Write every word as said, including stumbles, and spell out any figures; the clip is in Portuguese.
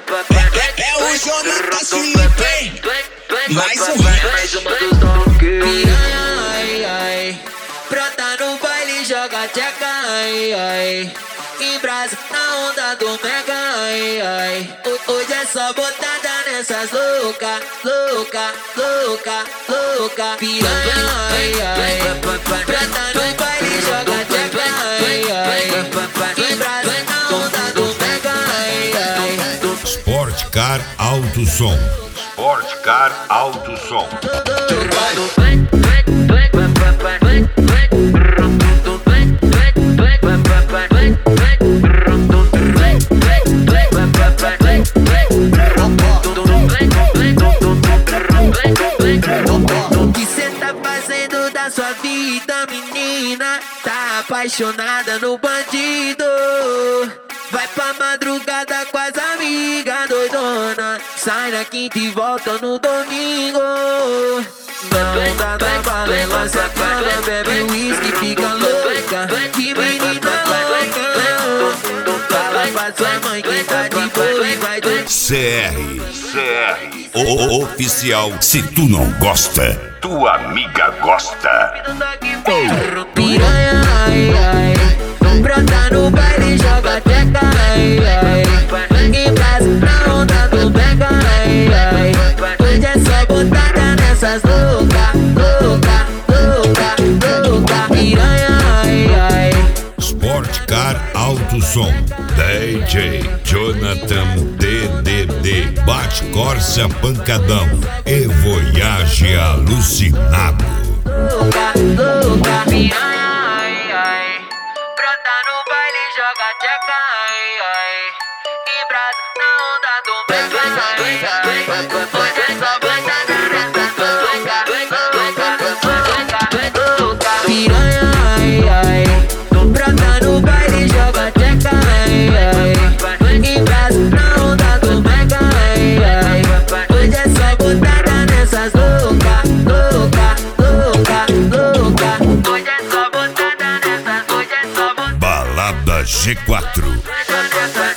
É o Jonatas Felipe, mais um Mais uma do toque. Piranha, ai, ai. Brota no baile, joga tcheca, ai, ai. Em brasa, na onda do mega, ai, ai. Ho- Hoje é só botada nessas louca, louca, louca, louca. Piranha, ai, ai. Brota no baile, joga tcheca, ai, ai. Em brasa, na onda do mega, ai, ai. Sport Car Alto Som. Sport Car Alto Som. O que cê tá fazendo da sua vida, menina? Tá apaixonada no bandido. Vai pra madrugada com as amigas doidona. Sai na quinta e volta no domingo. Não dá trabalho, ela se acaba, bebe uísque, fica louca. Que menina louca. Fala pra sua mãe que tá de boa e vai dormir. C R. C R. O, o oficial. Se tu não gosta, tua amiga gosta. Piranha, ai, ai. Brota no baile, joga teca, ai, ai. Em casa, na onda do pega, ai, ai. Hoje é só botada nessas louca, louca, louca, louca. Piranha, ai, ai. Sport Car Alto Som. D J Jonathan D D D. Bate Corsa Pancadão. E Voyage Alucinado. Louca, louca. Piranha, ai, ai. Brota no baile, joga teca, ai, ai. Em brasa, na onda do pega, ai, ai. Hoje é só botada nessas louca, louca, louca. Piranha, ai, ai. Brota no baile, joga teca, ai, ai. Em brasa, na onda do mega, ai, ai. Hoje é só botada nessas louca, louca, louca, louca. Hoje é só botada nessas, hoje é só botada Balada G quatro. nessas.